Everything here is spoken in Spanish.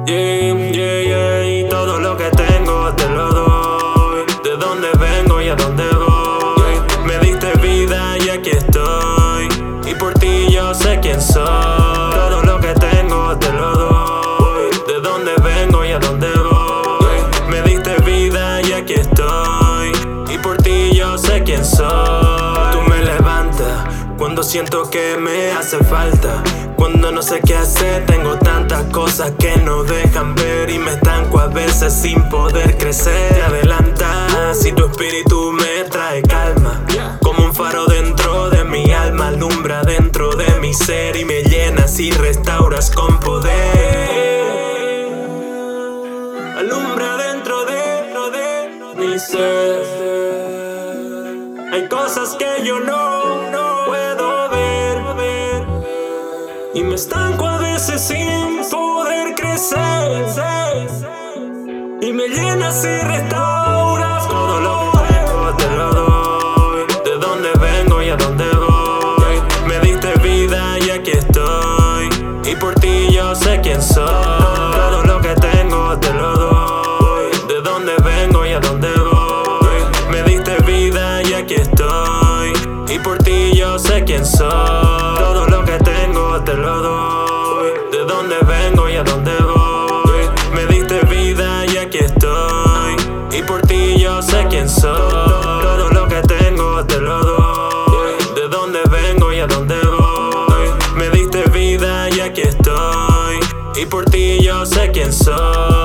Yeah, yeah, yeah. Y todo lo que tengo te lo doy. De dónde vengo y a dónde voy. Me diste vida y aquí estoy. Y por ti yo sé quién soy. Todo lo que tengo te lo doy. De dónde vengo y a dónde voy. Me diste vida y aquí estoy. Y por ti yo sé quién soy. Tú me levantas cuando siento que me hace falta. Cuando no sé qué hacer, tengo tantas cosas que no dejan ver. Y me estanco a veces sin poder crecer. Te adelantas y tu espíritu me trae calma. Como un faro dentro de mi alma, alumbra dentro de mi ser. Y me llenas y restauras con poder. Alumbra dentro de mi ser. Hay cosas que yo no puedo ver. Y me estanco a veces sin poder crecer. Y me llenas y restauras. Todo lo que tengo te lo doy. De dónde vengo y a dónde voy. Me diste vida y aquí estoy. Y por ti yo sé quién soy. Todo lo que tengo te lo doy. De dónde vengo y a dónde voy. Me diste vida y aquí estoy. Y por ti yo sé quién soy. Todo lo que tengo te lo doy. De dónde vengo y a dónde voy. Me diste vida y aquí estoy. Y por ti yo sé quién soy. Todo lo que tengo te lo doy. De dónde vengo y a dónde voy. Me diste vida y aquí estoy. Y por ti yo sé quién soy.